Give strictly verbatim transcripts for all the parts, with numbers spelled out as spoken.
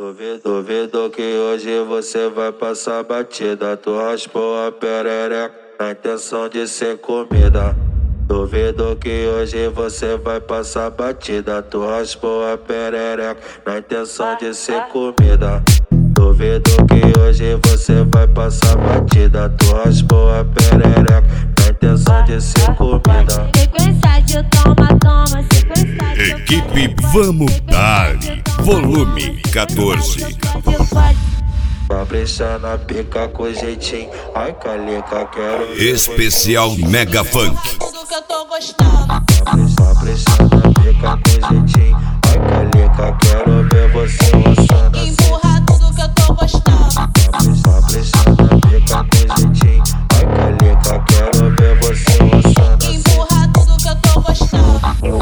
Duvido, duvido que hoje você vai passar batida. Tu raspou a perereca na intenção de ser comida. Duvido que hoje você vai passar batida. Tu raspou a perereca na intenção de ser comida. Duvido que hoje você vai passar batida. Tu raspou a perereca na intenção de ser comida. Sequência de toma, toma, sequência de Equipe Vamos Dar, volume quatorze. Capricha na pica com jeitinho, ai calica, quero ver. Especial Mega Funk. tudo que eu tô gostando. Capricha na pica com jeitinho, ai calica, quero ver você roçando assim. Empurra tudo que eu tô gostando. Capricha na pica com jeitinho, ai calica, quero ver você roçando assim. Empurra tudo que eu tô gostando.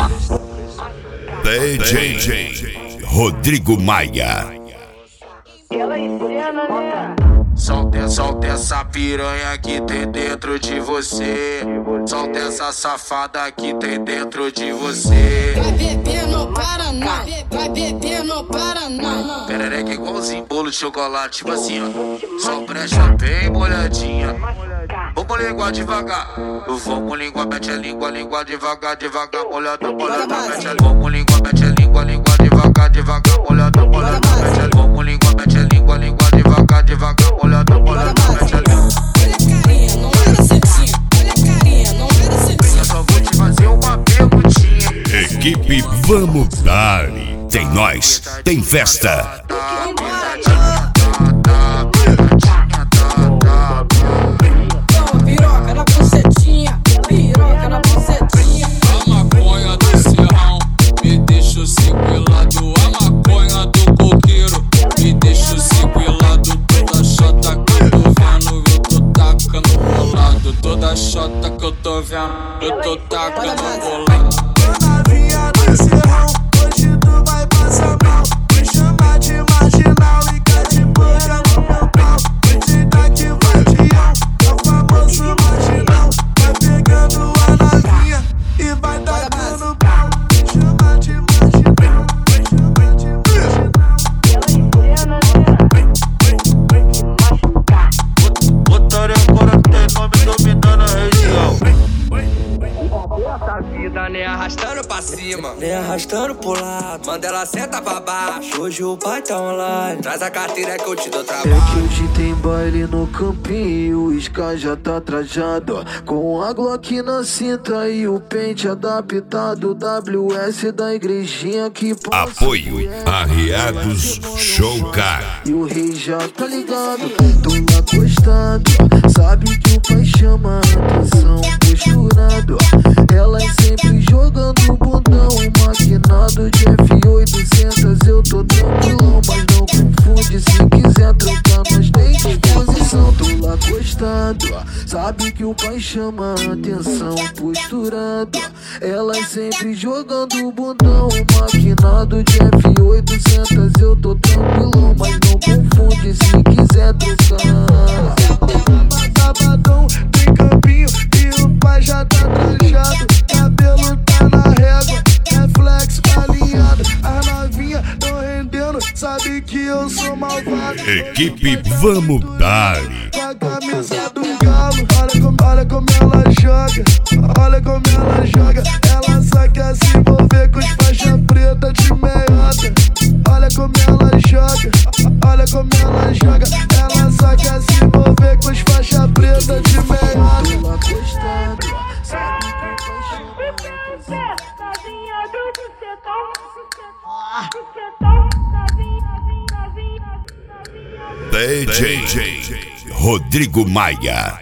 D J Rodrigo Maia. Solta, solta essa piranha que tem dentro de você. Solta essa safada que tem dentro de você. Vai beber no Paraná, vai beber no Paraná. Perereca igualzinho bolo de chocolate, tipo assim, ó. Só brecha bem molhadinha. Vamos linguar devagar. Vamos linguar, mete a língua, língua devagar, devagar, molhada, molhada, mete a língua. Vamos linguar, mete a língua, língua devagar, devagar, molhada, molhada, mete a língua. Vamos linguar, mete a língua, língua devagar, devagar, molhada, molhada, mete a língua. Olha a carinha, não era cetinha. Olha a carinha, não era cetinha. Eu só vou te fazer uma perguntinha. Equipe Vamos Dar. Tem nós, tem festa. Piroca na bucetinha, piroca na bucetinha. A maconha do serrão me deixa sequelado. A maconha do coqueiro me deixa sequelado. Toda chota que eu tô vendo, eu tô tacando bolado. Toda chota que eu tô vendo, eu tô tacando bolado. Novinha do serrão, hoje tu vai passar mal. Me chama de marginal e quer de boca no meu pau. Esse daqui vadião, é o famoso marginal. Vai pegando a novinha e vai dando pau. Me chama de marginal, me chama de marginal. Otário agora tem nome dominando a região. Essa vida nem arrastando pra cima, nem arrastando pro lado. Manda ela senta pra baixo, hoje o pai tá online. Traz a carteira que eu te dou trabalho. É que hoje tem baile no campinho, o Sky já tá trajado, com a Glock na cinta e o pente adaptado. W S da igrejinha que passa. Apoio Arriados Showcar. E o rei já tá ligado, tô acostado. Sabe que o pai chama a atenção, posturado. Elas sempre jogando bundão, maquinado de F oitocentos. Eu tô tranquilão, mas não confunde. Se quiser trocar, nós tem disposição. Tô lá acostado, sabe que o pai chama a atenção, posturado. Elas sempre jogando bundão, maquinado de F oitocentos. Eu tô tranquilão, mas não confunde. Se quiser trocar. Sabadão tem campinho e o pai já tá trajado. Cabelo tá na régua, reflexo alinhado. As novinhas tão rendendo, sabe que eu sou malvado. Equipe Vamos Dar. Com a camisa do galo, olha como, olha como ela joga. Olha como ela joga. Ela só quer se envolver com os faixa preta de meiota. Olha como ela joga, olha como ela joga. Ela só quer se envolver com os faixa preta de meiota. Tô lá acostado, sabe que vai chamar. Novinha do bucetão, bucetão, novinha, novinha, novinha. D J Rodrigo Maia.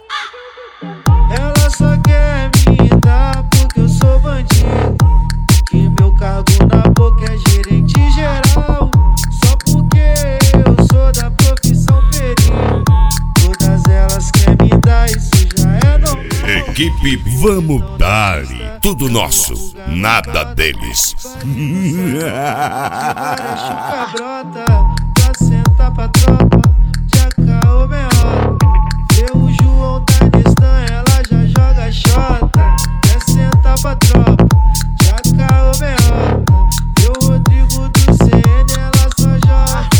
Ela só quer me dar porque eu sou bandido. Que meu cargo na boca é gerente geral. Só porque eu sou da profissão perito. Todas elas querem me dar, isso já é normal. Equipe Vamos Dar. Tudo nosso, nada deles. Brota, pra sentar pra tropa, já caô meia. Vê o João da Nistan, ela já joga xota. Quer sentar pra tropa, já caô meia. Vê o Rodrigo do C N, ela só joga.